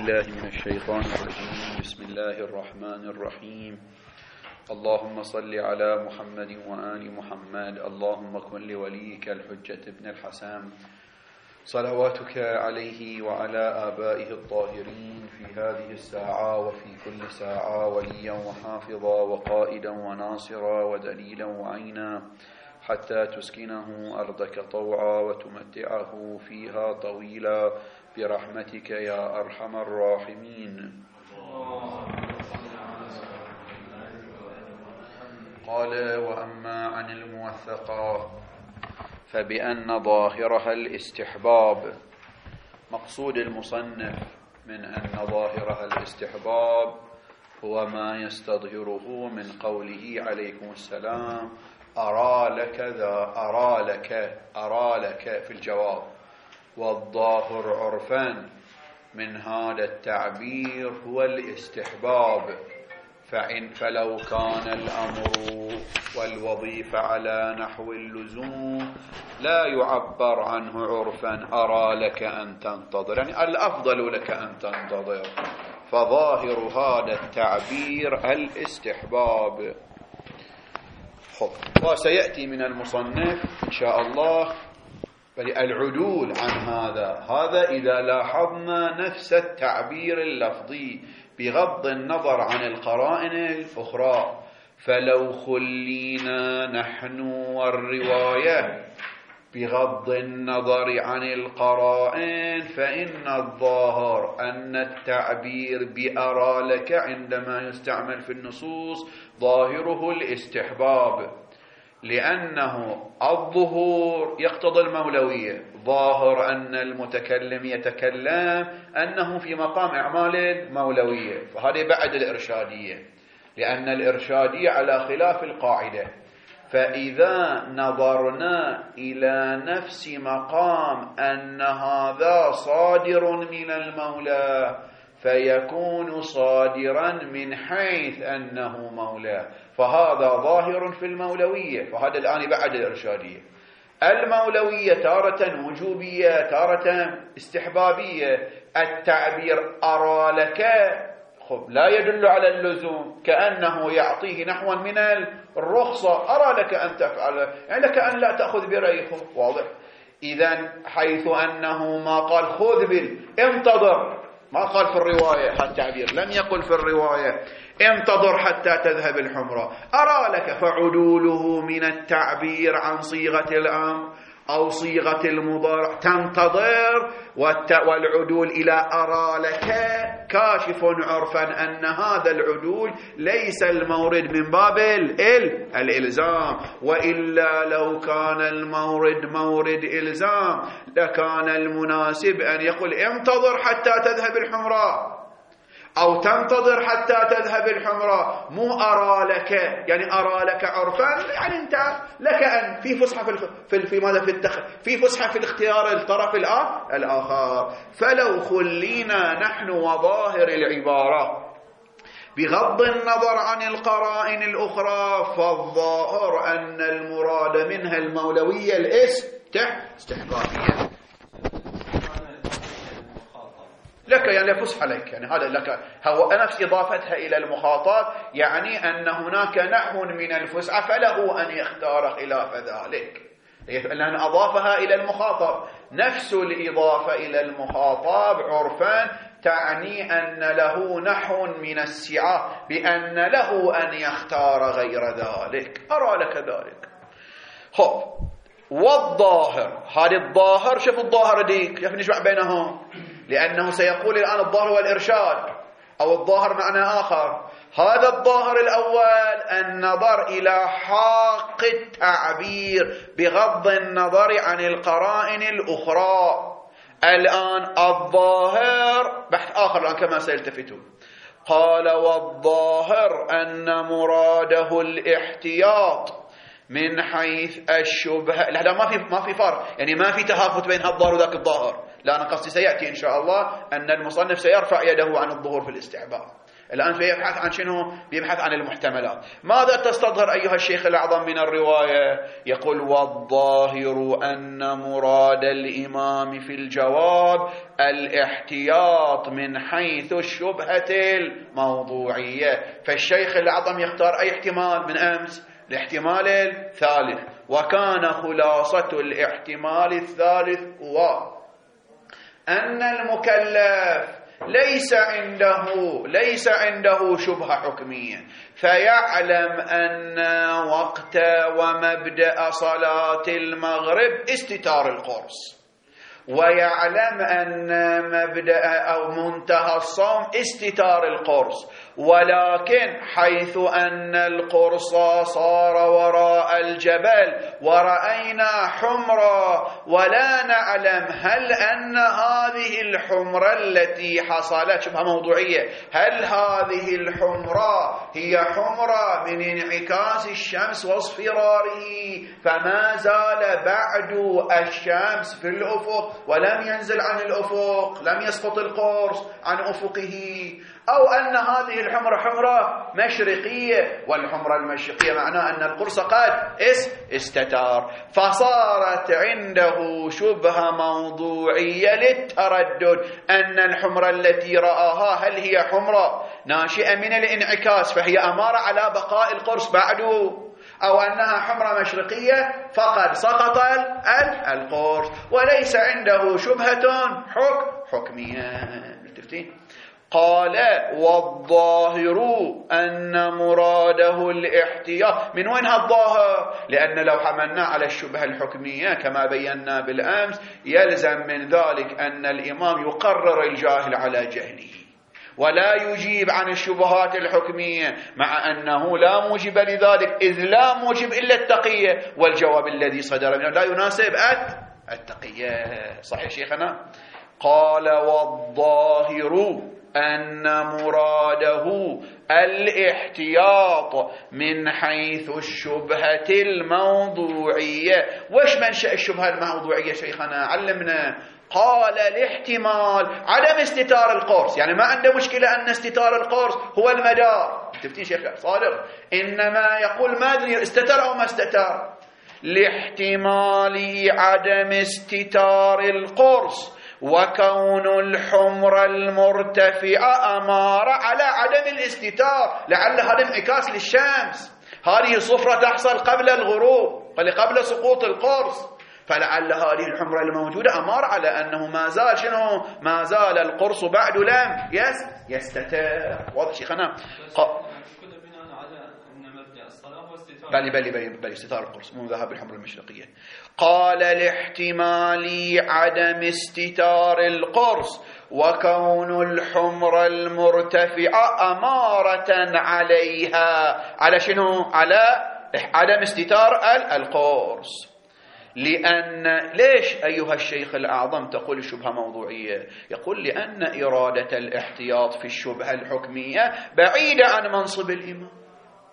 بالله من الشيطان الرجيم. بسم الله الرحمن الرحيم. اللهم صل على محمد وآل محمد. اللهم كن لوليك الحجة ابن الحسن صلواتك عليه وعلى آبائه الطاهرين في هذه الساعة وفي كل ساعة وليا وحافظا وقائدا وناصرا ودليلا وعينا حتى تسكنه أرضك طوعا وتمتعه فيها طويلا برحمتك يا أرحم الراحمين. قال: وأما عن الموثقة فبأن ظاهرها الاستحباب. مقصود المصنف من أن ظاهرها الاستحباب هو ما يستظهره من قوله عليكم السلام أرى لك ذا أرى لك في الجواب، والظاهر عرفا من هذا التعبير هو الاستحباب. فلو كان الأمر والوظيفة على نحو اللزوم لا يعبر عنه عرفا أرى لك أن تنتظر، يعني الأفضل لك أن تنتظر، فظاهر هذا التعبير الاستحباب. وسيأتي من المصنف إن شاء الله العدول عن هذا إذا لاحظنا نفس التعبير اللفظي بغض النظر عن القرائن الأخرى. فلو خلينا نحن والرواية بغض النظر عن القرائن فإن الظاهر أن التعبير بأرى لك عندما يستعمل في النصوص ظاهره الاستحباب، لأنه الظهور يقتضي المولوية. ظاهر أن المتكلم يتكلم أنه في مقام أعمال المولوية، فهذا بعد الإرشادية، لأن الإرشادية على خلاف القاعدة. فإذا نظرنا إلى نفس مقام أن هذا صادر من المولى فيكون صادرا من حيث أنه مولى، فهذا ظاهر في المولوية، فهذا الآن بعد الإرشادية. المولوية تارة وجوبية تارة استحبابية. التعبير أرى لك لا يدل على اللزوم، كأنه يعطيه نحوا من الرخصة. أرى لك أن تفعل، يعني لك أن لا تأخذ برأيه. واضح؟ إذن حيث أنه ما قال خذ انتظر، ما قال في الرواية، هذا التعبير لم يقل في الرواية انتظر حتى تذهب الحمرة. أرى لك، فعدوله من التعبير عن صيغة الأمر أو صيغة المضارع تنتظر، والعدول إلى أرى لك كاشف عرفا أن هذا العدول ليس المورد من باب الإلزام، وإلا لو كان المورد مورد إلزام لكان المناسب أن يقول انتظر حتى تذهب الحمراء أو تنتظر حتى تذهب الحمراء، مو أرى لك. يعني أرى لك عرفا، يعني أنت لك أن في فسحة في ماذا في فسحة في الاختيار الطرف الآخر. فلو خلينا نحن وظاهر العبارة بغض النظر عن القرائن الأخرى فالظاهر أن المراد منها المولوية الاستحبابية. لك يعني فسحة لك، يعني هذا لك هو نفس إضافتها إلى المخاطب، يعني أن هناك نحو من الفسحة فله أن يختار خلاف ذلك، لأن أضافها إلى المخاطب. نفس الإضافة إلى المخاطب عرفا تعني أن له نحو من السعة بأن له أن يختار غير ذلك. أرى لك ذلك. والظاهر، هذا الظاهر، شوف الظاهر ديك كيف نجمع بينهم، لأنه سيقول الآن الظاهر والإرشاد أو الظاهر معنى آخر. هذا الظاهر الأول النظر إلى حق التعبير بغض النظر عن القرائن الأخرى. الآن الظاهر بحث آخر الآن كما سيلتفتون. قال: والظاهر أن مراده الاحتياط من حيث الشبهة. لا ما في فرق، يعني ما في تهافت بين الظاهر وذاك الظاهر. لا، أنا قصدي سيأتي إن شاء الله أن المصنف سيرفع يده عن الظهور في الاستحباب، الآن بيبحث عن شنو؟ بيبحث عن المحتملات. ماذا تستظهر أيها الشيخ الأعظم من الرواية؟ يقول: والظاهر أن مراد الإمام في الجواب الاحتياط من حيث الشبهة الموضوعية. فالشيخ الأعظم يختار أي احتمال من أمس؟ الاحتمال الثالث. وكان خلاصة الاحتمال الثالث هو أن المكلف ليس عنده شبهة حكمية، فيعلم أن وقت ومبدأ صلاة المغرب استتار القرص، ويعلم أن مبدأ أو منتهى الصوم استتار القرص، ولكن حيث أن القرص صار وراء الجبل ورأينا حمرة ولا نعلم هل أن هذه الحمرة التي حصلت شبهة موضوعية، هل هذه الحمرة هي حمرة من انعكاس الشمس واصفراره فما زال بعد الشمس في الأفق ولم ينزل عن الأفق، لم يسقط القرص عن أفقه، أو أن هذه الحمرة حمرة مشرقية، والحمرة المشرقية معناه أن القرص قد استتار، فصارت عنده شبهة موضوعية للتردد أن الحمرة التي رآها هل هي حمرة ناشئة من الانعكاس فهي أمارة على بقاء القرص بعده، أو أنها حمرة مشرقية فقد سقط القرص، وليس عنده شبهة حكمية. متفقين؟ قال: والظاهر أن مراده الاحتياط. من وين هالظاهر؟ لأن لو حملنا على الشبهة الحكمية كما بينا بالأمس يلزم من ذلك أن الإمام يقرر الجاهل على جهله ولا يجيب عن الشبهات الحكمية، مع أنه لا موجب لذلك، إذ لا موجب إلا التقية، والجواب الذي صدر منه لا يناسب التقية. صحيح شيخنا؟ قال: والظاهر أن مراده الاحتياط من حيث الشبهة الموضوعية. وش منشأ الشبهة الموضوعية شيخنا؟ علمنا. قال: الاحتمال عدم استتار القرص، يعني ما عنده مشكلة أن استتار القرص هو المدار. تفتين شيخ صادق؟ إنما يقول ما أدري استتر أو ما استتر، لاحتمال عدم استتار القرص وكون الحمر المرتفعة أمارة على عدم الاستتار، لعل هذا انعكاس للشمس، هذه صفرة تحصل قبل الغروب قبل سقوط القرص، فلعل هذه الحمرة الموجودة أمارة على أنه ما زال شنو؟ ما زال القرص بعد لم يستتر. واضح شيخنا؟ بل استتار القرص مو ذهاب الحمرة المشرقية. قال: لاحتمال عدم استتار القرص وكون الحمر المرتفعة أمارة عليها، على شنو؟ على عدم استتار القرص. لأن ليش أيها الشيخ الأعظم تقول الشبهة موضوعية؟ يقول: لأن إرادة الاحتياط في الشبهة الحكمية بعيدة عن منصب الإمام.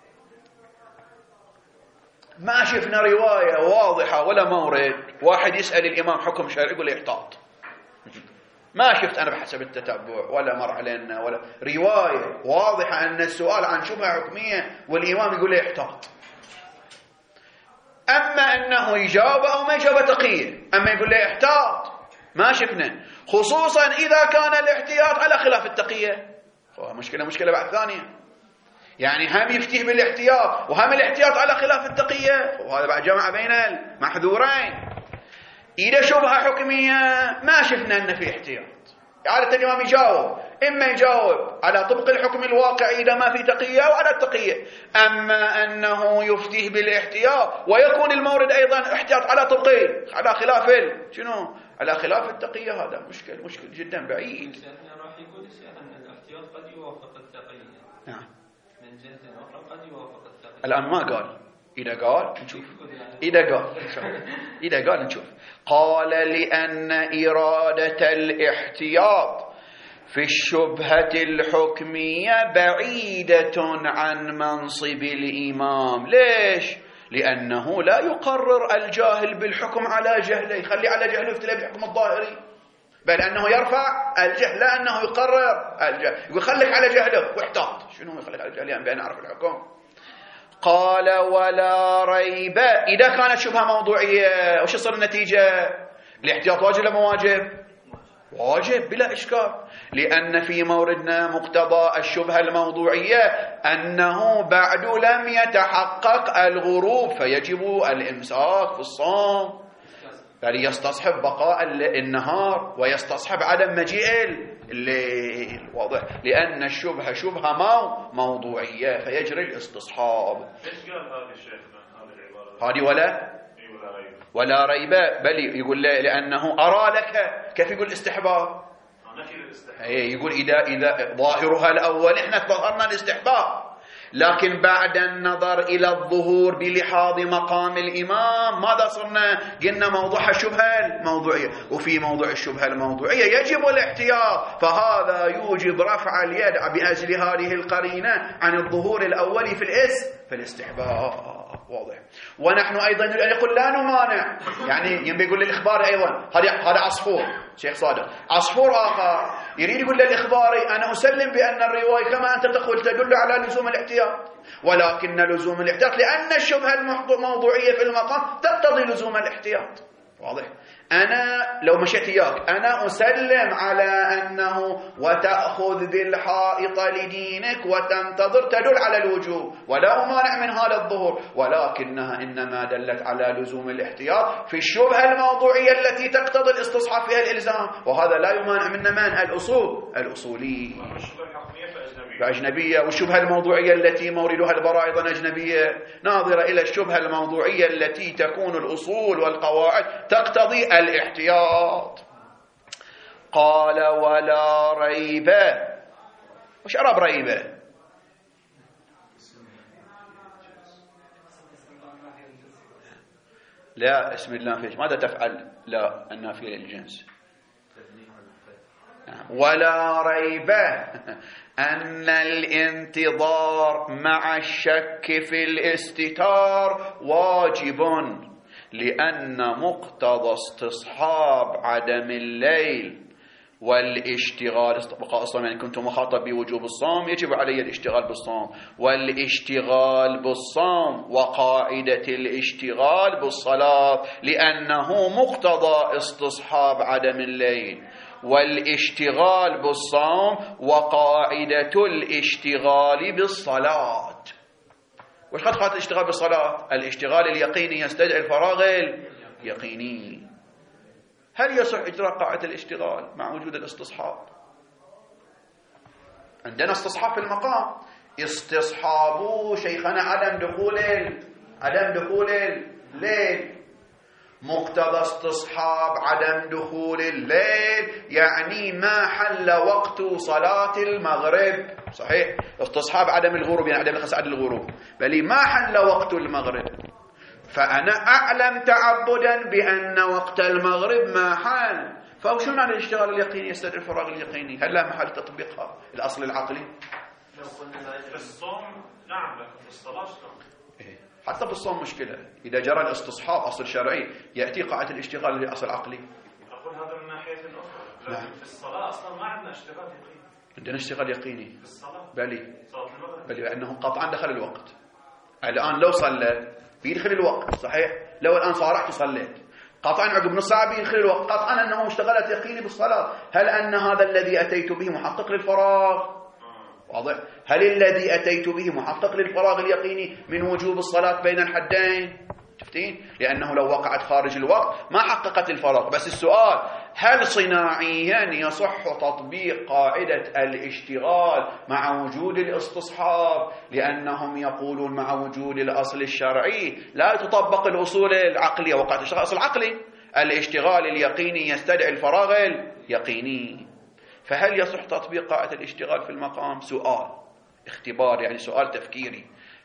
ما شفنا رواية واضحة ولا مورد واحد يسأل الإمام حكم شرعي يقول يحتاط. ما شفت أنا بحسب التتبع ولا مر علينا ولا رواية واضحة أن السؤال عن شبهة حكمية والإمام يقول يحتاط. أما أنه يجاوب أو ما يجاوب تقية، أما يقول له احتاط ما شفنا، خصوصا إذا كان الاحتياط على خلاف التقية، مشكلة بعد ثانية. يعني هم يفتيه بالاحتياط وهم الاحتياط على خلاف التقية، وهذا بعد جمع بين المحذورين. إذا شبهة حكمية ما شفنا أن في احتياط، عادة الإمام يجاوب، إما يجاوب على طبق الحكم الواقعي إذا ما في تقية أو على التقية، أما أنه يفتيه بالاحتياط ويكون المورد أيضا احتياط على طبقين على خلاف شنو؟ على خلاف التقية، هذا مشكل جدا بعيد. راح يقول أن الاحتياط قد يوافق التقية. نعم. من جهة أخرى قد يوافق التقية. الآن ما قال، إذا قال نشوف، إذا قال نشوف. قال: لأن إرادة الاحتياط في الشبهة الحكمية بعيدة عن منصب الإمام. ليش؟ لأنه لا يقرر الجاهل بالحكم على جهله، يخلي على جهله يفتلي بالحكم الظاهري، بل أنه يرفع الجهل، لا أنه يقرر الجهل. يقول خليك على جهلك واحتاط. شنو يخليك على جهل؟ يعني بأن أعرف الحكم. قال ولا ريب. إذا كانت شبهة موضوعية وش يصير النتيجة؟ الاحتياط واجب ولا مو واجب؟ واجب بلا إشكال، لأن في موردنا مقتضى الشبهة الموضوعية أنه بعد لم يتحقق الغروب، فيجب الإمساك في الصوم، بل يستصحب بقاء النهار ويستصحب عدم مجيء الليل. واضح؟ لأن الشبهة شبهة موضوعية فيجري الاستصحاب. ايش قال هذا الشيخ هذه العبارة؟ هذه ولا ريب، بل يقول لأنه أرى لك. كيف يقول استحباب؟ يقول إذا ظاهرها الأول إحنا ظهرنا الاستحباب، لكن بعد النظر إلى الظهور بلحاظ مقام الإمام ماذا صرنا؟ قلنا موضوع الشبهة الموضوعية، وفي موضوع الشبهة الموضوعية يجب الاحتياط، فهذا يوجب رفع اليد بأجل هذه القرينة عن الظهور الأول في الاستحباب. واضح؟ ونحن أيضا يقول لا نمانع، يعني ينبغي يقول للإخبار أيضا هذا عصفور، شيخ صادق عصفور آخر يريد يقول للإخباري أنا أسلم بأن الرواية كما أنت تقول تدل على لزوم الاحتياط، ولكن لزوم الاحتياط لأن الشبهة الموضوعية في المقام تقتضي لزوم الاحتياط. واضح؟ أنا لو مشيت إياك أنا أسلم على أنه وتأخذ بالحائط لدينك وتنتظر تدل على الوجوب ولا مانع من هذا الظهور، ولكنها إنما دلت على لزوم الاحتياط في الشبهة الموضوعية التي تقتضي الاستصحاب فيها الإلزام، وهذا لا يمانع من الأصولي فأجنبية، والشبهة الموضوعية التي موردها البراء أيضا أجنبية، ناظرة إلى الشبهة الموضوعية التي تكون الأصول والقواعد تقتضي الاحتياط. قال ولا ريب. وش أراب ريبة؟ لا اسم الله فيش ماذا تفعل؟ لا النافية للجنس. ولا ريب أن الانتظار مع الشك في الاستتار واجب، لأن مقتضى استصحاب عدم الليل والاشتغال بقاء الصوم، يعني كنت مخاطب بوجوب الصوم يجب علي الاشتغال بالصوم، والاشتغال بالصوم وقاعدة الاشتغال بالصلاة، لأنه مقتضى استصحاب عدم الليل والاشتغال بالصوم وقاعدة الاشتغال بالصلاة. وش قد قاعدة الاشتغال بالصلاة؟ الاشتغال اليقيني يستدعي الفراغ اليقيني. هل يصح إجراء قاعدة الاشتغال مع وجود الاستصحاب؟ عندنا استصحاب في المقام، استصحاب شيخنا عدم دخول الليل. مقتضى استصحاب عدم دخول الليل يعني ما حل وقت صلاة المغرب. صحيح، استصحاب عدم الغروب يعني عدم الخسعة الغروب، بل ما حل وقت المغرب، فأنا أعلم تعبدا بأن وقت المغرب ما حل، فشو معنى الاشتغال اليقيني يستدعي الفراغ اليقيني؟ هل لا محل تطبيقها الأصل العقلي؟ في الصوم نعم، لكن في الصلاة حتى في الصوم مشكلة، إذا جرى الاستصحاب أصل شرعي يأتي قاعدة الاشتغال لأصل عقلي. أقول هذا من ناحية أخرى، لكن في الصلاة أصلا ما عندنا اشتغال يقيني. عندنا اشتغال يقيني في الصلاة، بلي صلاة المغرب، بلي لأنه قطعا دخل الوقت. الآن لو صلى بيدخل الوقت، صحيح؟ لو الآن صارحت وصليت قطعا عقب نص ساعة بيدخل الوقت، قطعا أنه اشتغلت يقيني بالصلاة. هل أن هذا الذي أتيت به محقق للفراغ؟ واضح؟ هل الذي أتيت به محقق للفراغ اليقيني من وجوب الصلاة بين الحدين؟ شفتين؟ لأنه لو وقعت خارج الوقت ما حققت الفراغ. بس السؤال هل صناعيا يصح تطبيق قاعدة الاشتغال مع وجود الاستصحاب؟ لأنهم يقولون مع وجود الأصل الشرعي لا تطبق الأصول العقلية، وقعت الاشتغال أصل عقلي، الاشتغال اليقيني يستدعي الفراغ اليقيني. فهل يصح تطبيق قاعدة الاشتغال في المقام؟ سؤال اختبار، يعني سؤال تفكيري.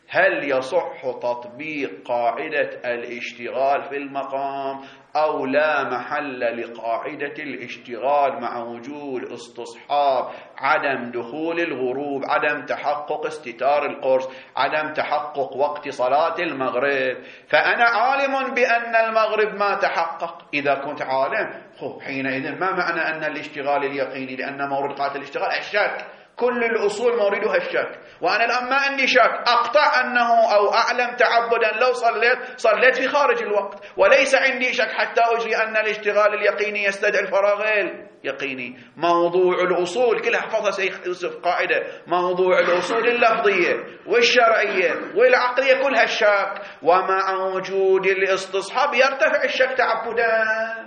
هل يصح تطبيق قاعدة الاشتغال في المقام أو لا محل لقاعدة الاشتغال مع وجود استصحاب عدم دخول الغروب، عدم تحقق استتار القرص، عدم تحقق وقت صلاة المغرب؟ فأنا عالم بأن المغرب ما تحقق. إذا كنت عالم حينئذ ما معنى أن الاشتغال اليقيني؟ لأن مورد قاعدة الاشتغال الشك، كل الأصول موردها الشك، وأنا الآن ما عندي شك، أقطع أنه أو أعلم تعبدا لو صليت في خارج الوقت، وليس عندي شك حتى أجري أن الاشتغال اليقيني يستدعي الفراغ اليقيني. موضوع الأصول كلها حفظها سيد يوسف قاعدة، موضوع الأصول اللفظية والشرعية والعقلية كلها الشك، ومع وجود الاستصحاب يرتفع الشك تعبدا.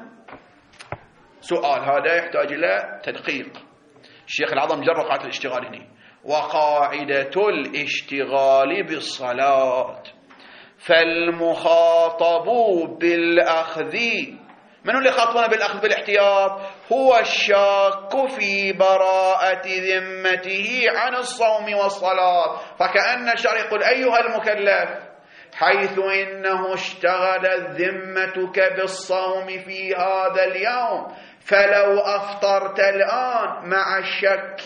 سؤال هذا يحتاج إلى تدقيق. الشيخ العظم جرى قاعدة الاشتغال هنا، وقاعدة الاشتغال بالصلاة فالمخاطب بالأخذ، من اللي خاطبنا بالأخذ بالاحتياط؟ هو الشاك في براءة ذمته عن الصوم والصلاة. فكأن الشرع يقول أيها المكلف، حيث إنه اشتغلت ذمتك بالصوم في هذا اليوم، فلو أفطرت الآن مع الشك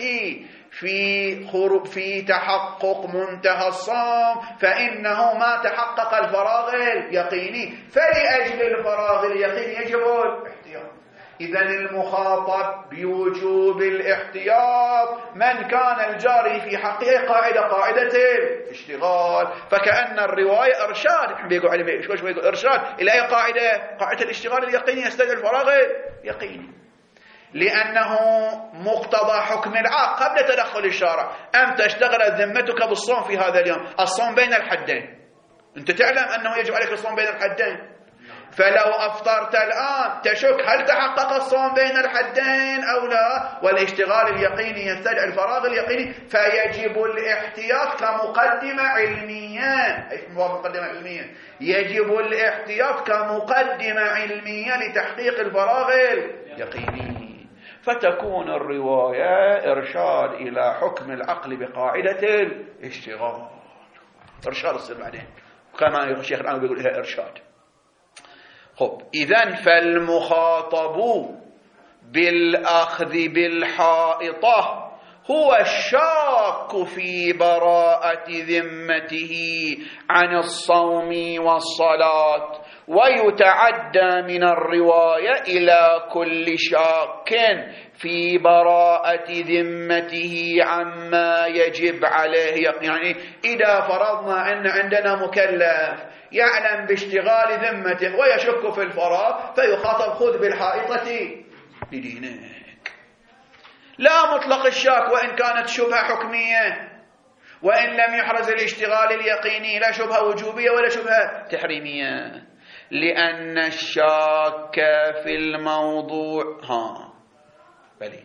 في تحقق منتهى الصوم فإنه ما تحقق الفراغ اليقيني، فلأجل الفراغ اليقيني يجب الاحتياط. إذن المخاطب بوجوب الاحتياط من كان الجاري في حقه قاعدة الاشتغال. فكأن الرواية إرشاد، بيقول عليه شوي يقول إرشاد إلى أي قاعدة؟ قاعدة الاشتغال اليقيني يستدعي الفراغ اليقيني، لأنه مقتضى حكم العاق قبل تدخل الشارع. أم تشتغل ذمتك بالصوم في هذا اليوم، الصوم بين الحدين، أنت تعلم أنه يجب عليك الصوم بين الحدين، فلو أفطرت الآن تشك هل تحقق الصوم بين الحدين أو لا، والاشتغال اليقيني يستدعي الفراغ اليقيني، فيجب الاحتياط كمقدمة علمية. أي مقدمة علمية؟ يجب الاحتياط كمقدمة علمية لتحقيق الفراغ اليقيني. فتكون الرواية إرشاد إلى حكم العقل بقاعدة الاشتغال. إرشاد الصير بعدين كما الشيخ الآن بيقول لها إرشاد. خب إذن فالمخاطب بالأخذ بالحائطة هو الشاك في براءة ذمته عن الصوم والصلاة، ويتعدى من الرواية إلى كل شاك في براءة ذمته عما يجب عليه. يعني إذا فرضنا أن عندنا مكلف يعلم باشتغال ذمته ويشك في الفراغ، فيخاطب خذ بالحائطة لدينك، لا مطلق الشاك وإن كانت شبهة حكمية، وإن لم يحرز الاشتغال اليقيني لا شبهة وجوبية ولا شبهة تحريمية، لأن الشاك في الموضوع بلي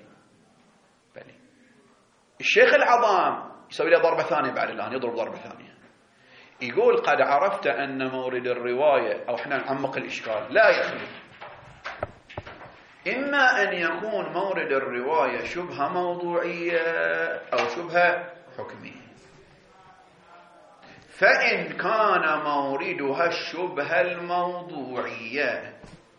الشيخ العظام يسوي له ضربة ثانية بعد الآن، يضرب ضربة ثانية، يقول قد عرفت أن مورد الرواية، أو احنا نعمق الإشكال، لا يخلف إما أن يكون مورد الرواية شبهة موضوعية أو شبهة حكمية. فإن كان موردها الشبهة الموضوعية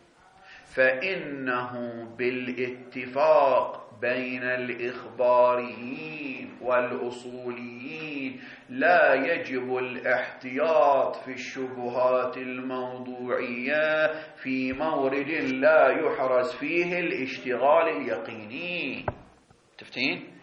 فإنه بالاتفاق بين الإخباريين والأصوليين لا يجب الاحتياط في الشبهات الموضوعية في مورد لا يحرز فيه الاشتغال اليقيني. تفتين؟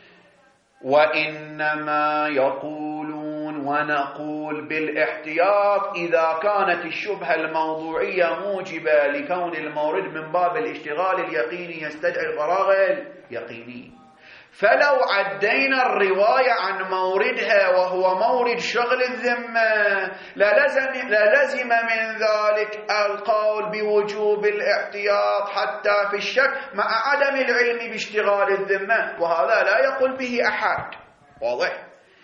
وإنما يقولون ونقول بالاحتياط إذا كانت الشبهة الموضوعية موجبة لكون المورد من باب الاشتغال اليقيني يستدعي الفراغ اليقيني. فلو عدينا الرواية عن موردها وهو مورد شغل الذمة للزم من ذلك القول بوجوب الاحتياط حتى في الشك مع عدم العلم باشتغال الذمة، وهذا لا يقول به أحد. واضح؟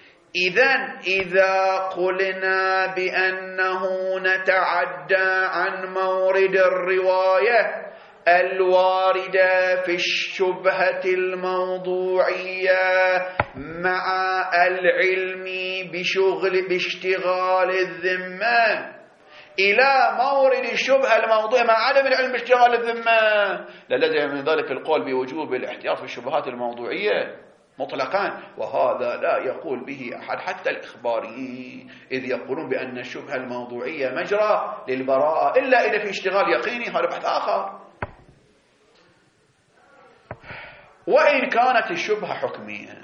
إذا قلنا بأنه نتعدى عن مورد الرواية الواردة في الشبهة الموضوعية مع العلم باشتغال الذمة إلى مورد الشبهة الموضوعية مع عدم العلم باشتغال الذمة، للزم من ذلك القول بوجوب الاحتياط في الشبهات الموضوعية مطلقا، وهذا لا يقول به أحد حتى الإخباريين، إذ يقولون بأن الشبهة الموضوعية مجرى للبراءة إلا إذا في اشتغال يقيني، هذا بحث آخر. وإن كانت الشبهة حكمية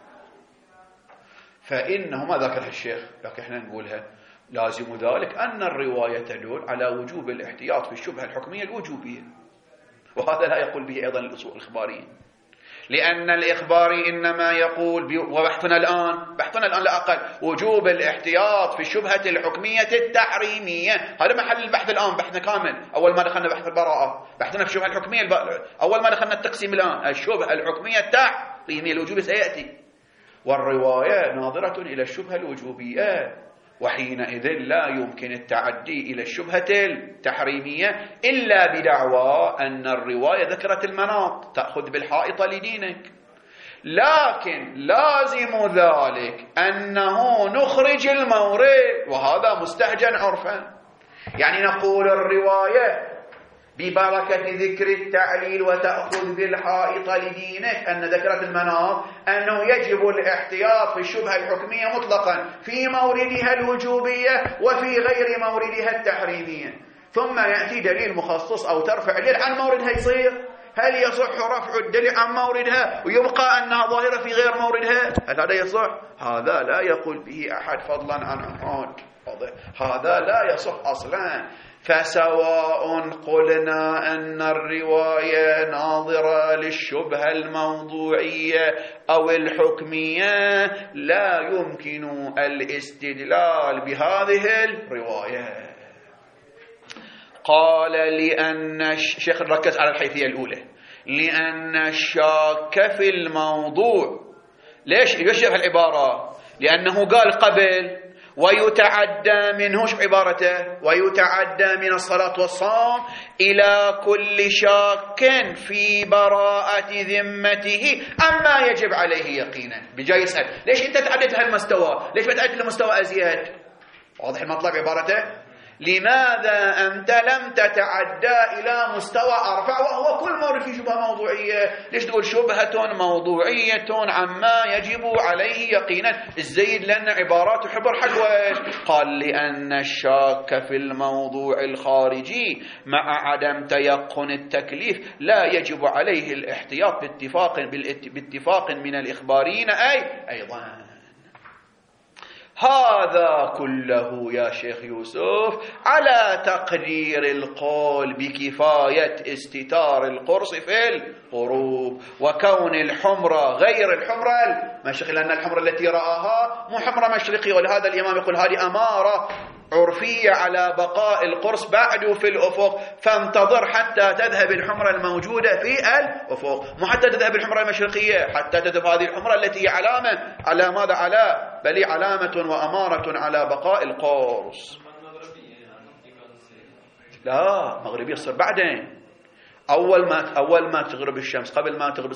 فإنه ما ذكرها الشيخ لكن احنا نقولها، لازم ذلك أن الرواية تدل على وجوب الاحتياط في الشبهة الحكمية الوجوبية، وهذا لا يقول به أيضا الأصول الإخباريين، لأن الإخباري إنما يقول وبحثنا الآن لا أقل وجوب الاحتياط في الشبهة الحكمية التحريمية، هذا محل البحث الآن، بحثنا كامل. أول ما دخلنا بحث البراءة بحثنا في الشبهة الحكمية، أول ما دخلنا التقسيم الآن الشبهة الحكمية التحريمية الوجوب سيأتي، والرواية ناظرة إلى الشبهة الوجوبية، وحينئذ لا يمكن التعدي إلى الشبهة التحريمية إلا بدعوى أن الرواية ذكرت المناط، تأخذ بالحائط لدينك، لكن لازم ذلك أنه نخرج المورد، وهذا مستهجن عرفا، يعني نقول الرواية ببركة ذكر التعليل وتأخذ بالحائط لدينك أن ذكرت المناط أنه يجب الاحتياط في الشبهة الحكمية مطلقا في موردها الوجوبية وفي غير موردها التحريمية، ثم يأتي دليل مخصص أو ترفع دليل عن موردها، يصير هل يصح رفع الدليل عن موردها ويبقى أنها ظاهرة في غير موردها؟ هل هذا يصح؟ هذا لا يقول به أحد فضلا عن أحد، هذا لا يصح أصلا. فسواء قلنا أن الرواية ناظرة للشبهة الموضوعية أو الحكمية لا يمكن الاستدلال بهذه الرواية. قال لأن الشيخ ركز على الحيثية الأولى، لأن الشاك في الموضوع. ليش يشبه العبارة؟ لأنه قال قبل ويتعدى منه، شو عبارته؟ ويتعدى من الصلاة والصوم إلى كل شاك في براءة ذمته أما يجب عليه يقينا. بجاي يسأل ليش أنت تعدت هالمستوى؟ ليش ما تعدت لمستوى أزيد؟ واضح المطلب عبارته؟ لماذا أنت لم تتعدى إلى مستوى أرفع وهو كل مورد في شبهة موضوعية؟ ليش تقول شبهة موضوعية عما يجب عليه يقينا؟ الزيد لأن عبارات حبر حجوة. قال لأن الشاك في الموضوع الخارجي مع عدم تيقن التكليف لا يجب عليه الاحتياط باتفاق من الإخباريين أيضا. هذا كله يا شيخ يوسف على تقدير القول بكفاية استتار القرص في الغروب وكون الحمرة غير الحمرة المشرقية، لأن الحمرة التي رآها مو حمرة مشرقية، ولهذا الإمام يقول هذه أمارة عرفية على بقاء القرص بعد في الأفق، فانتظر حتى تذهب الحمرة الموجودة في الأفق، مو حتى تذهب الحمرة المشرقية، حتى تذهب هذه الحمرة التي هي علامة على ماذا؟ على بل علامة وأمارة على بقاء القرص. لا مغربية تصير بعدين، أول ما تغرب الشمس، قبل ما تغرب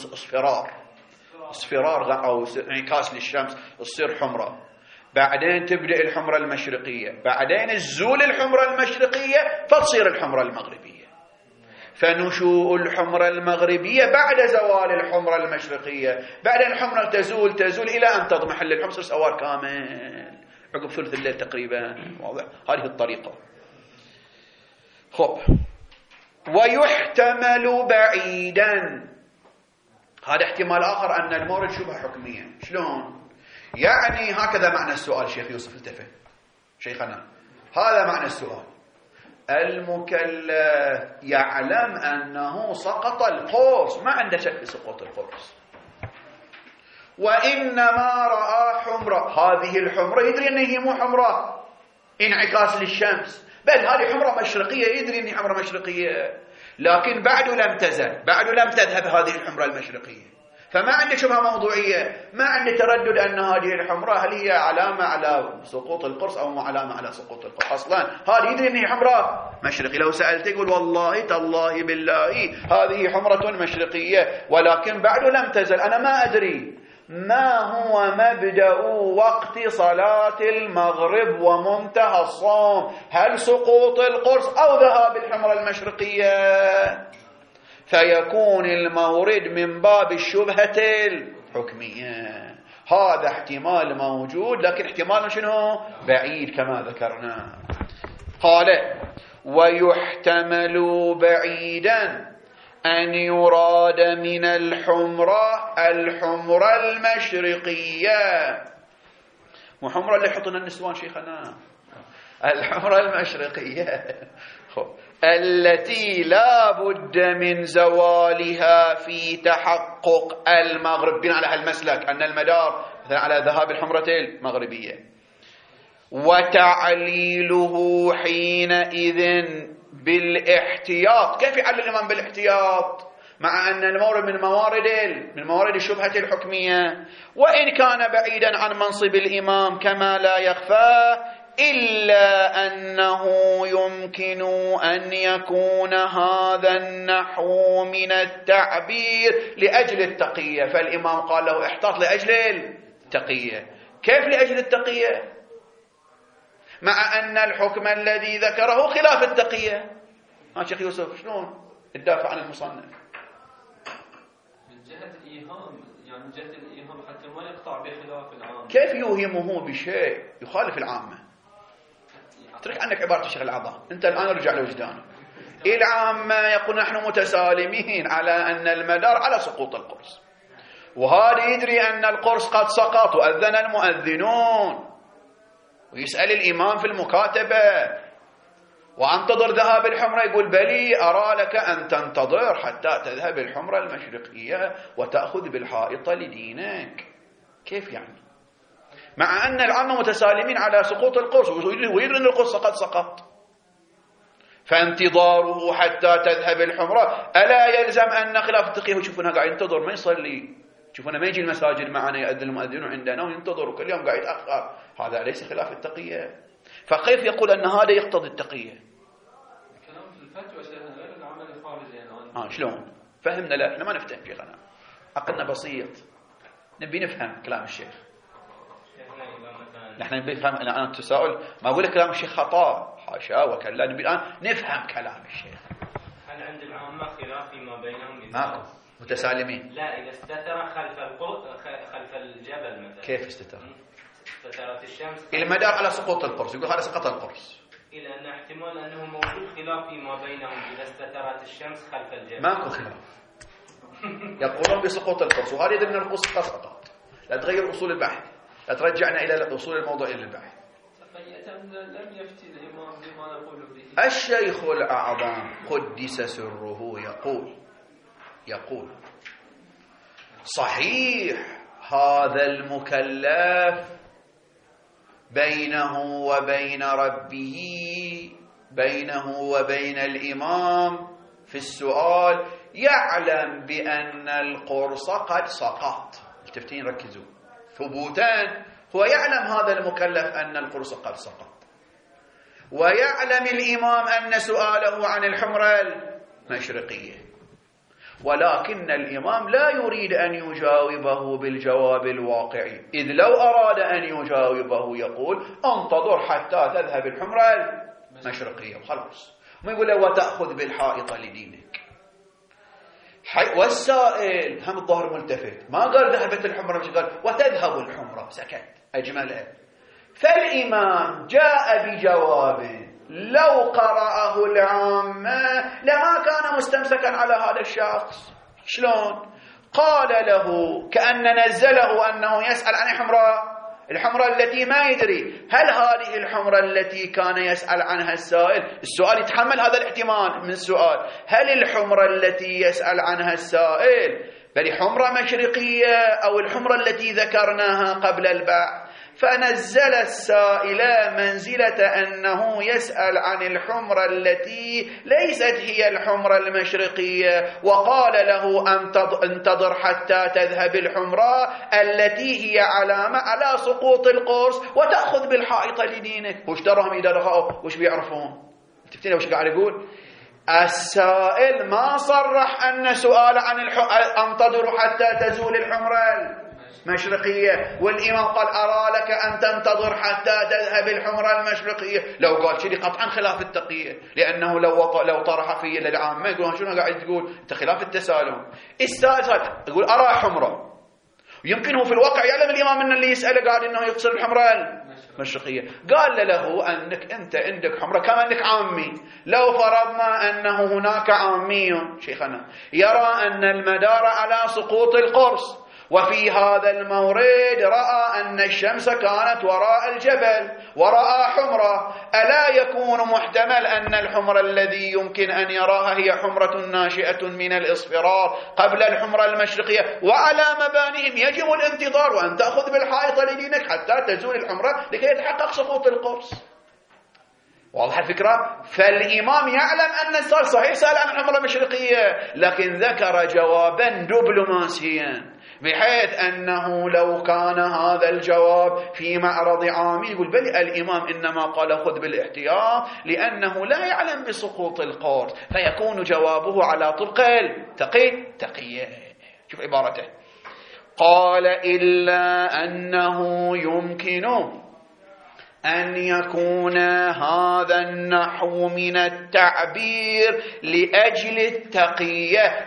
اصفرار أو انعكاس للشمس تصير حمرة، بعدين تبدأ الحمرة المشرقية، بعدين الزول الحمرة المشرقية فتصير الحمرة المغربية، فنشوء الحمرة المغربية بعد زوال الحمرة المشرقية، بعدين الحمرة تزول إلى أن تضمحل الحمرة سوار كامل عقب ثلث الليل تقريبا. واضح؟ هذه الطريقة. خب، ويحتمل بعيدا، هذا احتمال آخر أن المورد شبه حكمية. شلون؟ يعني هكذا معنى السؤال. شيخ يوسف التفت شيخنا، هذا معنى السؤال. المكلف يعلم أنه سقط القرص، ما عنده شك في سقوط القرص، وإنما رأى حمرة، هذه الحمرة يدري أنها هي مو حمرة انعكاس للشمس، بل هذه حمرة مشرقية، يدري أنها حمرة مشرقية، لكن بعد لم تذهب هذه الحمرة المشرقية، فما عندي شبهة موضوعية، ما عندي تردد أن هذه الحمراء هل هي علامة على سقوط القرص أو مو علامة على سقوط القرص. أصلا هذه يدري أنها حمراء مشرقية، لو سألت يقول والله تالله بالله هذه حمرة مشرقية، ولكن بعد لم تزل. أنا ما أدري ما هو مبدأ وقت صلاة المغرب ومنتهى الصوم، هل سقوط القرص أو ذهاب الحمرة المشرقية، فيكون المورد من باب الشبهة الحكمية. هذا احتمال موجود، لكن احتمال شنو؟ بعيد كما ذكرنا. قال ويحتمل بعيدا أن يراد من الحمرة المشرقية، مو حمرة اللي يحطنا النسوان شيخنا، الحمرة المشرقية التي لا بد من زوالها في تحقق المغرب، بناء على المسلك أن المدار مثلا على ذهاب الحمرة المغربية، وتعليله حينئذ بالاحتياط. كيف يعلل الإمام بالاحتياط مع أن المورد من موارد الشبهة الحكمية، وإن كان بعيدا عن منصب الإمام كما لا يخفى، إلا أنه يمكن أن يكون هذا النحو من التعبير لأجل التقية، فالإمام قال له احتاط لأجل التقية. كيف لأجل التقية مع أن الحكم الذي ذكره خلاف التقية؟ شيخ يوسف شلون الدافع عن المصنف؟ من جهة الإيهام، يعني من جهة الإيهام حتى ما يقطع بخلاف العام. كيف يوهمه بشيء يخالف العامة؟ اترك عنك عبارة الشيخ الأعظم، أنت الآن رجع لوجدانك. العامة يقول نحن متسالمين على أن المدار على سقوط القرص، وهذا يدري أن القرص قد سقط وأذن المؤذنون، ويسأل الإمام في المكاتبة وأنتظر ذهاب الحمرة، يقول بلي أرى لك أن تنتظر حتى تذهب الحمرة المشرقية وتأخذ بالحائطة لدينك. كيف يعني؟ مع أن العامة متسالمين على سقوط القرص ويدري أن القرص قد سقط، فانتظاره حتى تذهب الحمرة ألا يلزم أن خلاف التقية؟ وشوفونها قاعد ينتظر ما يصلي، شوفونا ما يجي المساجد معنا يأذن المؤذنون عندنا وينتظر وكل يوم قاعد يتأخر، هذا ليس خلاف التقية. فكيف يقول أن هذا يقتضي التقية؟ كلام في الفتوى شيخنا غير العمل الخارجي الآن. شلون؟ فهمنا؟ لا احنا ما نفتهم شيخنا، عقلنا بسيط، نبي نفهم كلام الشيخ. نحن نبي نفهم. الآن التساؤل ما أقول لك كلام الشيخ خطأ، حاشا وكلا، نبي الآن نفهم كلام الشيخ. هل عند العامة خلاف فيما بينهم؟ متسالمين. لا، إذا استتر خلف الجبل مثلا. كيف استتر؟ استترت الشمس. المدار على سقوط القرص، يقول هذا سقط القرص. إلى أن احتمال أنه موجود خلاف فيما بينهم إذا استترت الشمس خلف الجبل. ماكو خلاف. يقولون بسقوط القرص، وهذا يدل أن القرص قد سقط. لا تغير أصول البحث، لا ترجعنا إلى أصول الموضوع إلى البحث. لم يفتي الإمام بما نقول به. الشيخ الأعظم قدس سره يقول صحيح هذا المكلف بينه وبين ربه، بينه وبين الإمام في السؤال يعلم بأن القرص قد سقط. التفتين ركزوا، ثبوتا هو يعلم هذا المكلف أن القرص قد سقط، ويعلم الإمام أن سؤاله عن الحمرة المشرقية، ولكن الإمام لا يريد أن يجاوبه بالجواب الواقعي، إذ لو أراد أن يجاوبه يقول انتظر حتى تذهب الحمرة المشرقية وخلاص، ما يقول له وتأخذ بالحائطة لدينك. والسائل هم الظهر ملتفت، ما قال ذهبت الحمرة، مش قال وتذهب الحمرة، سكت أجملها. فالإمام جاء بجواب لو قرأه العامة لما كان مستمسكا على هذا الشخص. شلون؟ قال له كأن نزله أنه يسأل عن الحمرة التي ما يدري هل هذه الحمرة التي كان يسأل عنها السؤال يتحمل هذا الاحتمال من السؤال، هل الحمرة التي يسأل عنها السائل بل حمرة مشرقية أو الحمرة التي ذكرناها قبل البحث؟ فنزل السائل منزلة أنه يسأل عن الحمرة التي ليست هي الحمرة المشرقية، وقال له انتظر حتى تذهب الحمرة التي هي علامة على سقوط القرص وتأخذ بالحائط لدينك. وش درهم إذا رخاوا وش بيعرفون؟ تفتين وش قاعد يقول؟ السائل ما صرح أن سؤال عن انتظروا حتى تزول الحمرة المشرقية، والإمام قال أرى لك أن تنتظر حتى تذهب الحمرة المشرقية. لو قال شيء قطعا خلاف التقية، لأنه لو طرح فيه للعامة يقولون شنو قاعد تقول؟ أنت خلاف التسالم. السائل يقول أرى حمرة، يمكن هو في الواقع يعلم الإمام أن اللي يسأله قال إنه يقصد الحمرة المشرقية. قال له أنك أنت عندك حمرة كما أنك عامي. لو فرضنا أنه هناك عامي شيخنا يرى أن المدار على سقوط القرص، وفي هذا المورد رأى أن الشمس كانت وراء الجبل ورأى حمرة، ألا يكون محتمل أن الحمرة الذي يمكن أن يراها هي حمرة ناشئة من الإصفرار قبل الحمرة المشرقية، وعلى مبانهم يجب الانتظار وأن تأخذ بالحائط لدينك حتى تزول الحمرة لكي يتحقق سقوط القرص. واضح الفكرة؟ فالإمام يعلم أن السؤال صحيح سأل عن الحمرة المشرقية، لكن ذكر جوابا دبلوماسيا بحيث أنه لو كان هذا الجواب في معرض عام يقول بل الإمام إنما قال خذ بالاحتياط لأنه لا يعلم بسقوط القرص، فيكون جوابه على طرق تقية. شوف عبارته، قال إلا أنه يمكن أن يكون هذا النحو من التعبير لأجل التقية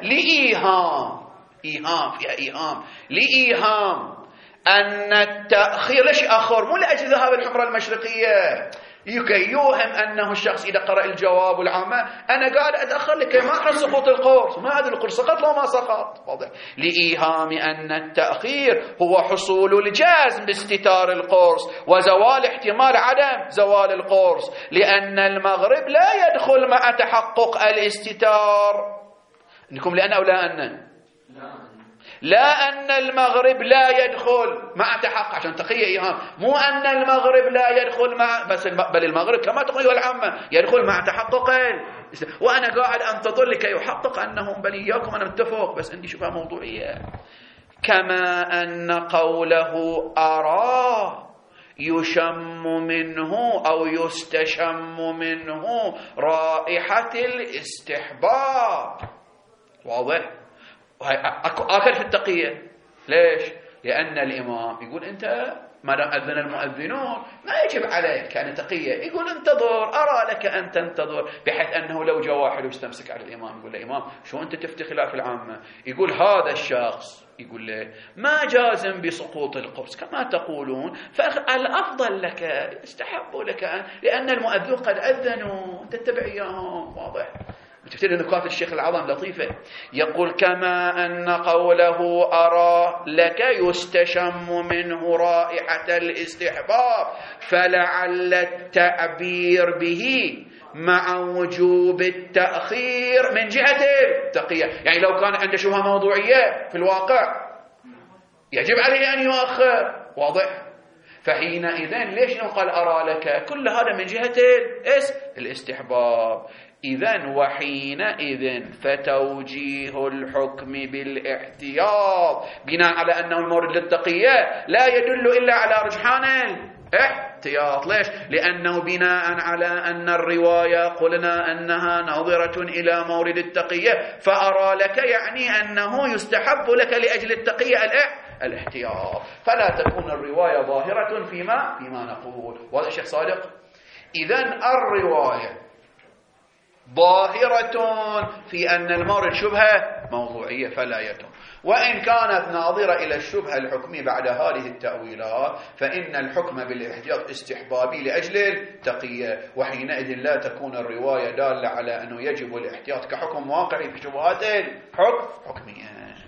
لإيهام أن التأخير ليش أخر مو لأجل ذهاب الحمرة المشرقية، يوهم أنه الشخص إذا قرأ الجواب العامة أنا قاعد أتأخر لكي ما أحرص سقوط القرص، ما هذا القرص سقط لو ما سقط. واضح؟ لإيهام أن التأخير هو حصول الجزم باستتار القرص وزوال احتمال عدم زوال القرص، لأن المغرب لا يدخل مع تحقق الاستتار. إنكم لأن أو لا أن؟ لا أن المغرب لا يدخل مع تحقق، عشان تقية إيهام، مو أن المغرب لا يدخل مع بل المغرب كما تقول العامة يدخل مع تحقق وأنا قاعد أنتظر لكي يحقق أنهم بل إياكم أنا متفق، بس عندي شبهة موضوعية. كما أن قوله أرى يشم منه أو يستشم منه رائحة الاستحباب. واضح؟ آخر في التقية. ليش؟ لأن الإمام يقول أنت ما دام أذن المؤذنون ما يجب عليك أن تقية، يقول انتظر أرى لك أن تنتظر، بحيث أنه لو جاء واحد واستمسك على الإمام يقول له إمام شو أنت تفتي خلاف العامة، يقول هذا الشخص يقول له ما جازم بسقوط القرص كما تقولون، فالأفضل لك استحب لك لأن المؤذن قد أذنوا تتبع إياهم. واضح؟ تفتكر نكات الشيخ العظم لطيفة، يقول كما أن قوله أرى لك يستشم منه رائحة الاستحباب، فلعل التعبير به مع وجوب التأخير من جهة التقية. يعني لو كان عنده شبهة موضوعية في الواقع يجب عليه أن يؤخر. واضح؟ فحينئذ ليش نقول أرى لك؟ كل هذا من جهة الاستحباب. إذن وحينئذ فتوجيه الحكم بالاحتياط بناء على أنه المورد للتقية لا يدل إلا على رجحان الاحتياط. ليش؟ لأنه بناء على أن الرواية قلنا أنها ناظرة إلى مورد التقية، فأرى لك يعني أنه يستحب لك لأجل التقية الاحتياط، فلا تكون الرواية ظاهرة فيما نقول. وهذا الشيخ صادق. إذن الرواية ظاهرة في أن المورد شبهة موضوعية فلا يتم، وإن كانت ناظرة إلى الشبهة الحكمية بعد هذه التأويلات فإن الحكم بالاحتياط استحبابي لأجل التقية، وحينئذ لا تكون الرواية دالة على أنه يجب الاحتياط كحكم واقعي في شبهات الحكمية.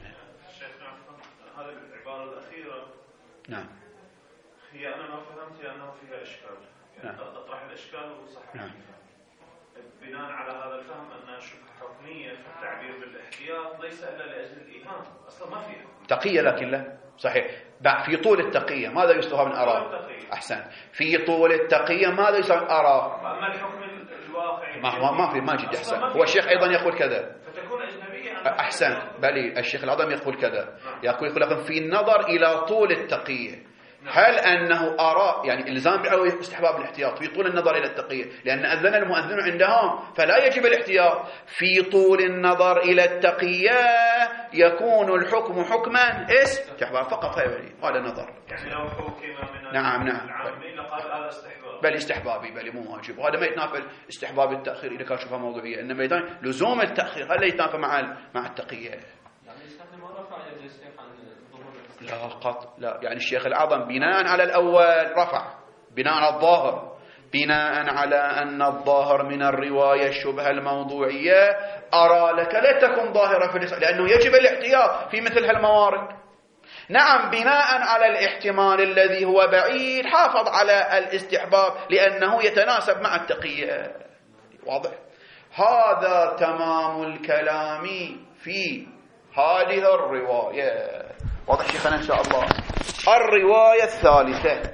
هذه العبارة الأخيرة نعم هي أنا ما فهمت أنه فيها إشكال، يعني أطرح الإشكال وصحيح. نعم. بناء على هذا الفهم أن شبهة حكمية في التعبير بالاحتياط ليس إلا لأجل الإيهام، أصلا ما فيها تقية، لكن لا صحيح. في طول التقية ماذا يستوى من أراء؟ أحسن. في طول التقية ماذا يستوى من أراء؟ أما الحكم الواقعي ما جد أحسن. هو الشيخ أيضا يقول كذا، فتكون أجنبية. أحسن. بل الشيخ العظم يقول كذا، يقول لكم في النظر إلى طول التقية، هل أنه أراء يعني إلزام باستحباب الاحتياط في طول النظر إلى التقية، لأن أذن المؤذن عندهم فلا يجب الاحتياط. في طول النظر إلى التقية يكون الحكم حكما استحباب فقط، هذا نظر. يعني لو حكم من نعم العامين لقال هذا استحباب، بل استحبابي، بل مو واجب. وهذا ما يتنافى استحباب التأخير إذا كان شبهة موضوعية، إنما يتنافى لزوم التأخير، هل يتنافى مع التقية؟ لا قط لا. يعني الشيخ الأعظم بناء على الأول رفع، بناء على الظاهر، بناء على أن الظاهر من الرواية الشبهة الموضوعية أرى لك لا تكن ظاهرة في الإسلام، لأنه يجب الاحتياط في مثل هالموارد. نعم، بناء على الاحتمال الذي هو بعيد حافظ على الاستحباب لأنه يتناسب مع التقية. واضح؟ هذا تمام الكلام في هذه الرواية. واضح شيخنا إن شاء الله. الرواية الثالثة،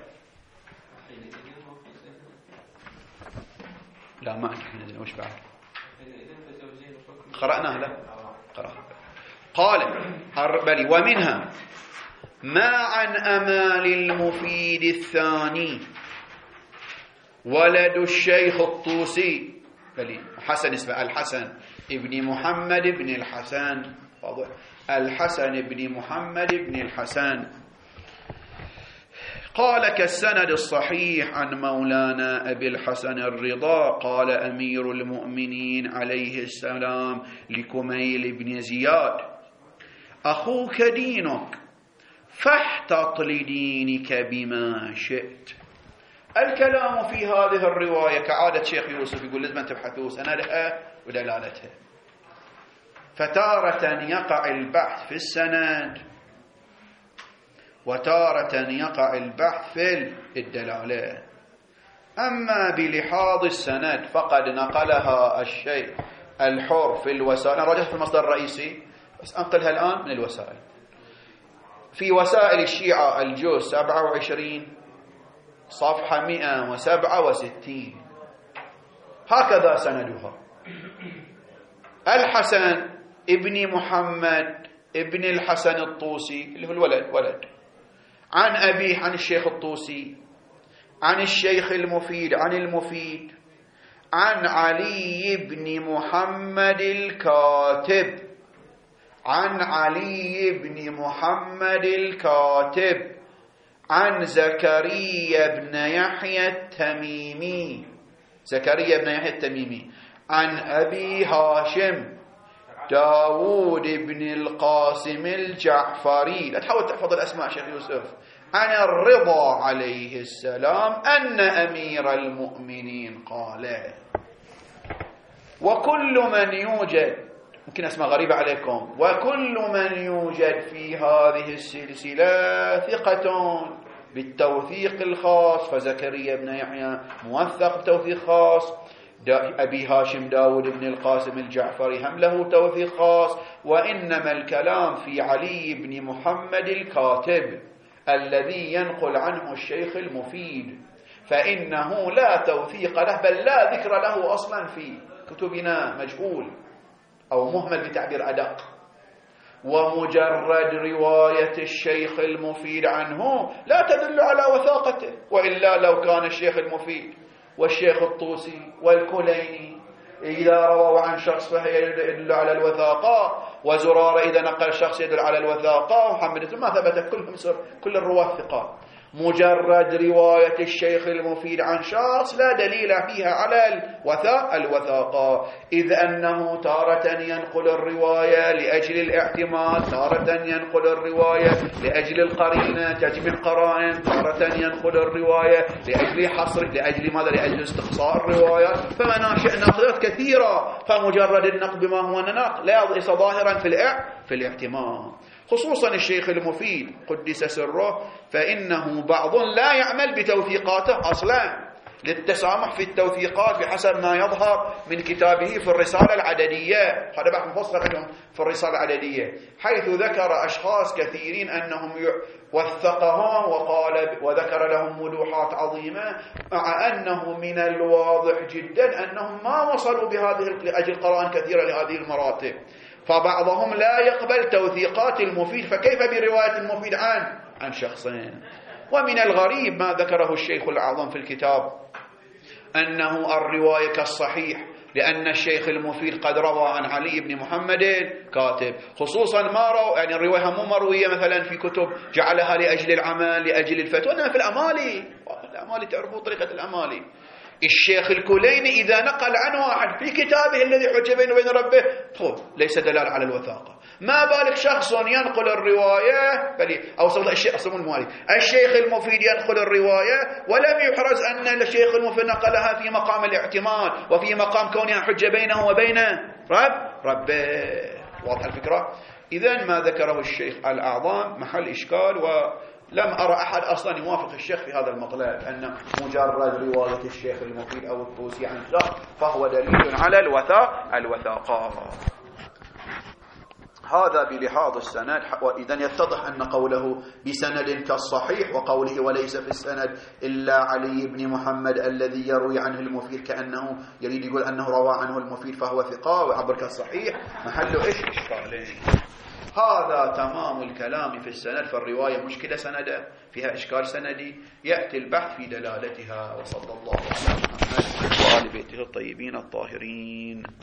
لا ما عندي وش بعد قرأناها؟ لا قال بلي ومنها ما عن أمال المفيد الثاني ولد الشيخ الطوسي، بلي حسن اسمه الحسن ابن محمد بن الحسن. واضح؟ الحسن بن محمد بن الحسن. قال كالسند الصحيح عن مولانا أبي الحسن الرضا قال أمير المؤمنين عليه السلام لكميل بن زياد: أخوك دينك فاحتط لدينك بما شئت. الكلام في هذه الرواية كعادة شيخ يوسف يقول لازم تبحثوا سندها ودلالتها، فتارة يقع البحث في السند وتارة يقع البحث في الدلالة. أما بلحاظ السند فقد نقلها الشيخ الحر في الوسائل. أنا رجعت في المصدر الرئيسي بس أنقلها الآن من الوسائل. في وسائل الشيعة الجزء 27 صفحة 167 هكذا سندها: الحسن ابن محمد ابن الحسن الطوسي اللي هو الولد عن أبيه عن الشيخ الطوسي عن الشيخ المفيد عن المفيد عن علي بن محمد الكاتب عن علي بن محمد الكاتب عن زكريا بن يحيى التميمي زكريا بن يحيى التميمي عن أبي هاشم داود بن القاسم الجعفري. لا تحاول تحفظ الأسماء شيخ يوسف. عن الرضا عليه السلام أن أمير المؤمنين قال. وكل من يوجد، ممكن أسماء غريبة عليكم، وكل من يوجد في هذه السلسلة ثقة بالتوثيق الخاص، فزكريا بن يحيى موثق بتوثيق خاص، أبي هاشم داود بن القاسم الجعفري هم له توثيق خاص، وإنما الكلام في علي بن محمد الكاتب الذي ينقل عنه الشيخ المفيد، فإنه لا توثيق له بل لا ذكر له أصلا في كتبنا، مجهول أو مهمل بتعبير أدق. ومجرد رواية الشيخ المفيد عنه لا تدل على وثاقته، وإلا لو كان الشيخ المفيد والشيخ الطوسي والكليني إذا رووا عن شخص فهي يدل على الوثاقة، وزرارة إذا نقل شخص يدل على الوثاقة، وحمد ما ثبت كل الرواة ثقات. مجرد رواية الشيخ المفيد عن شخص لا دليل فيها على الوثاقة، إذ أنه تارة ينقل الرواية لأجل الاحتمال، تارة ينقل الرواية لأجل القرينة تجمع قرائن، تارة ينقل الرواية لأجل حصر، لأجل ماذا؟ لأجل استقصاء الروايات. فمناشئ ناقلات كثيرة، فمجرد النقل بما هو نقل لا ليس ظاهرا في الاحتمال. خصوصا الشيخ المفيد قدس سره، فإنه بعض لا يعمل بتوثيقاته أصلا، للتسامح في التوثيقات بحسب ما يظهر من كتابه في الرسالة العددية. هذا بحث مفصل عنهم في الرسالة العددية، حيث ذكر أشخاص كثيرين أنهم وثقهم وذكر لهم ملوحات عظيمة، مع أنه من الواضح جدا أنهم ما وصلوا لأجل قرائن كثيرة لهذه المراتب. فبعضهم لا يقبل توثيقات المفيد، فكيف برواية المفيد عن شخصين؟ ومن الغريب ما ذكره الشيخ الأعظم في الكتاب أنه الرواية كالصحيح، لأن الشيخ المفيد قد روى عن علي بن محمد الكاتب، خصوصا ما روى، يعني الرواية مو مروية مثلا في كتب جعلها لأجل العمل لأجل الفتوى، إنما في الأمالي تعرفوا طريقة الأمالي. الشيخ الكليني إذا نقل عن واحد في كتابه الذي حج بينه وبين ربه ليس دلالة على الوثاقة، ما بالك شخص ينقل الرواية الشيخ المفيد ينقل الرواية ولم يحرز أن الشيخ المفيد نقلها في مقام الاعتماد وفي مقام كونها حج بينه وبين ربه. واضح الفكرة؟ إذن ما ذكره الشيخ الأعظم محل إشكال، ولم أرى أحد أصلا يوافق الشيخ في هذا المطلب، أن مجرد رواية الشيخ المفيد أو الطوسي عن شخص فهو دليل على الوثاقات. هذا بلحاظ السند. وإذن يتضح أن قوله بسند كالصحيح وقوله وليس في السند إلا علي بن محمد الذي يروي عنه المفيد كأنه يريد يقول أنه روى عنه المفيد فهو ثقة، وعبر كالصحيح محله إشكالين. هذا تمام الكلام في السند. فالرواية مشكلة سندة فيها إشكال سندي، يأتي البحث في دلالتها. وصلى الله على محمد وآل بيته الطيبين الطاهرين.